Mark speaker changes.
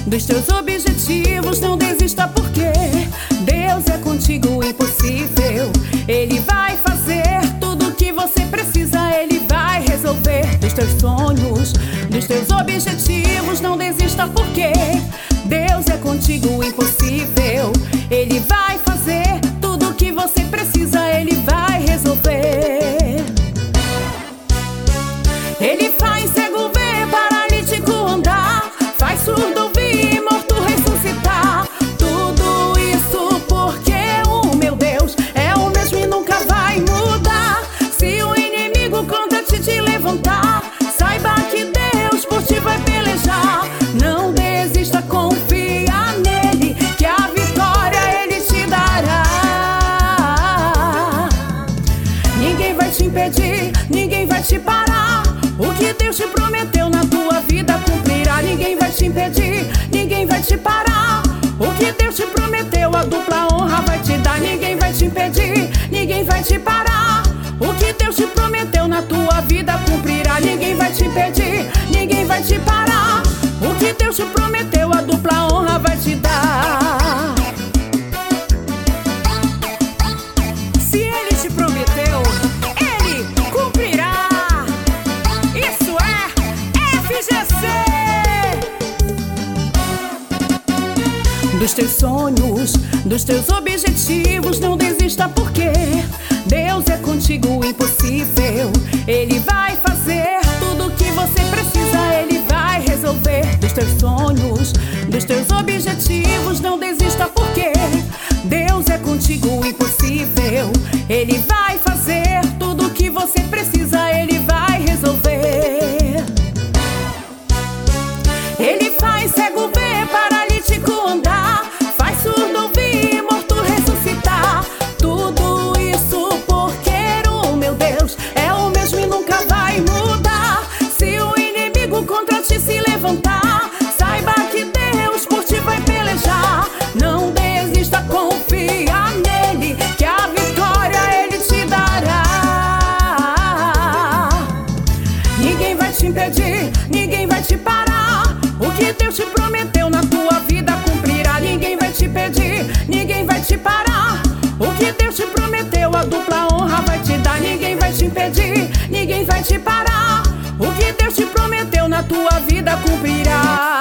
Speaker 1: dos teus objetivos. Não desista, porque Deus é contigo, impossível. Ele vai fazer tudo o que você precisa, Ele vai resolver. Dos teus sonhos, dos teus objetivos, não desista, porque Deus é contigo, impossível. Ele vai fazer tudo o que você precisa, Ele vai resolver. Ele faz cego ver, paralítico andar, faz surdo ouvir, morto ressuscitar. Tudo isso porque o meu Deus é o mesmo e nunca vai mudar. Se o inimigo contra ti te levantar, saiba que Deus por ti vai pelejar. Não desista, confia nele, que a vitória Ele te dará. Ninguém vai te impedir, ninguém vai te parar. O que Deus te prometeu na tua vida cumprirá. Ninguém vai te impedir, ninguém vai te parar. O que Deus te prometeu, a dupla honra vai te dar. Ninguém vai te impedir, ninguém vai te parar. O que Deus te prometeu na tua vida cumprirá. Ninguém vai te impedir, ninguém vai te parar. O que Deus te prometeu, a dupla honra vai te dar. Se Ele te prometeu, Ele cumprirá. Isso é FGC. Dos teus sonhos, dos teus objetivos, não desista, porque Deus é contigo, impossível. Ele vai fazer tudo o que você precisa, Ele vai resolver. Dos teus sonhos, dos teus objetivos, não desista, porque Deus é contigo, impossível. Ele vai fazer tudo o que você precisa, Ele vai resolver. Ele faz cego ver, paralítico andar, faz surdo ouvir, morto ressuscitar. Tudo isso porque o meu Deus é o mesmo e nunca vai mudar. Se o inimigo contra ti se levantar, saiba que Deus por ti vai pelejar. Não desista, confia nele, que a vitória Ele te dará. Ninguém vai te impedir, ninguém vai te parar. O que Deus te prometeu na tua vida cumprirá. Ninguém vai te impedir, ninguém vai te parar. O que Deus te prometeu, a dupla honra vai te dar. Ninguém vai te impedir, ninguém vai te parar. O que Deus te prometeu na tua vida cumprirá.